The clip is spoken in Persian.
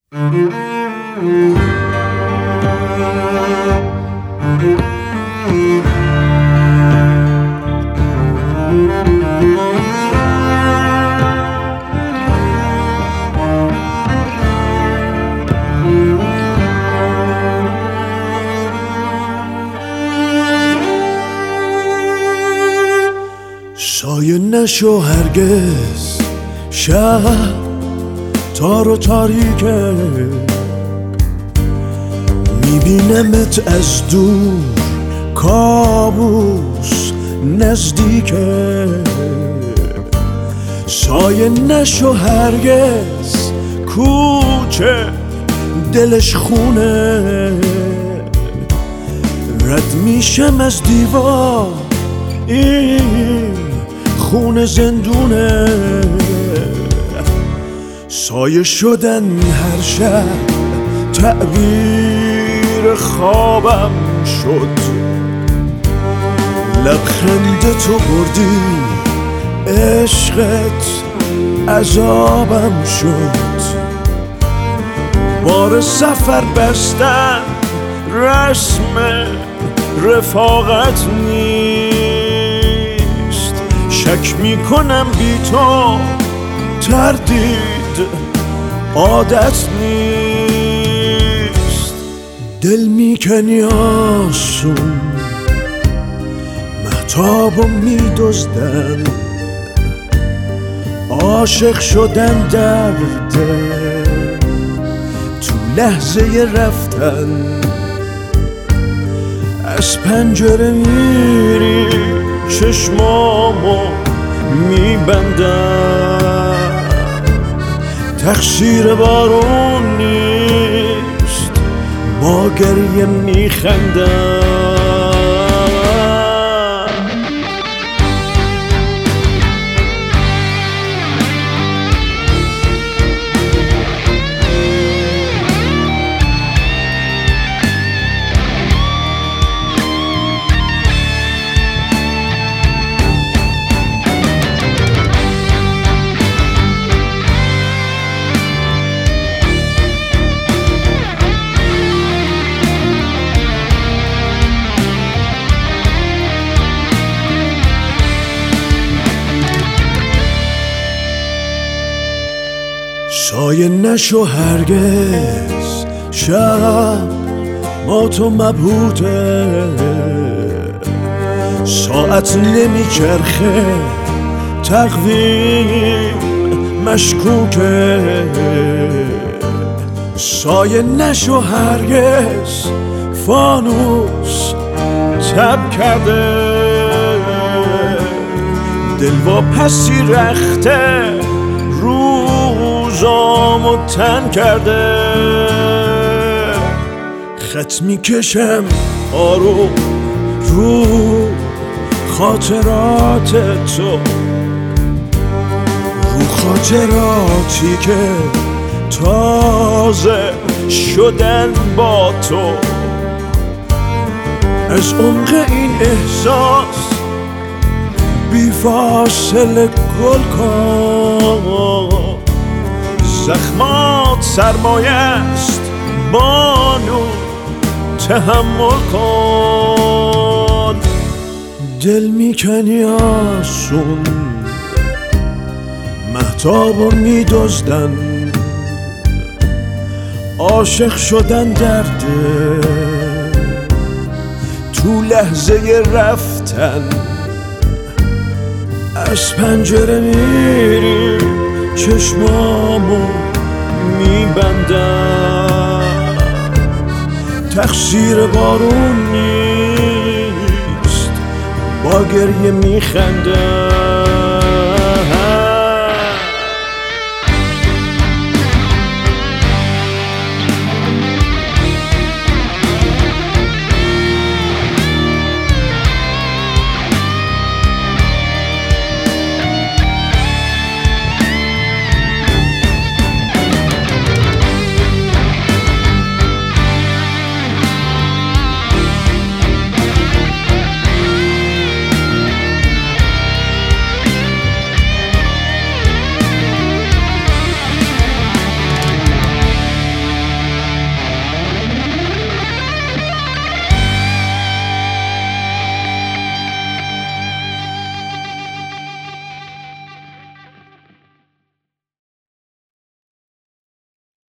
سایه نشو هرگز شب تار و تاریکه، میبینمت از دور کابوس نزدیکه. سایه نشو هرگز کوچه دلش خونه، رد میشم از دیوار این خونه زندونه. سایه شدن هر شب تعبیر خوابم شد، لبخند تو بردی عشقت عذابم شد. بار سفر بستن رسم رفاقت نیست، شک میکنم بی تو تردید عادت نیست. دل میکنی آسون مهتابو میدزدن، عاشق شدن درده تو لحظه رفتن. از پنجره میری چشمامو میبندم، تقصیر بارون نیست با گریه میخندم. سایه نشو هرگز شب ما تو مبهوته، ساعت نمیچرخه تقویم مشکوکه. سایه نشو هرگز فانوس تب کرده، دل و پسی رخته روزامو تن کرده. خط میکشم آروم رو خاطرات تو، رو خاطراتی که تازه شدن با تو. از عمق این احساس بی فاصله گل کن، زخمات سرمایه است بانو تحمل کن. دل میکنی آسون مهتابو میدزدن، عاشق شدن درده تو لحظه رفتن. از پنجره میری چشمامو میبندم، تقصیر بارون نیست با گریه میخندم.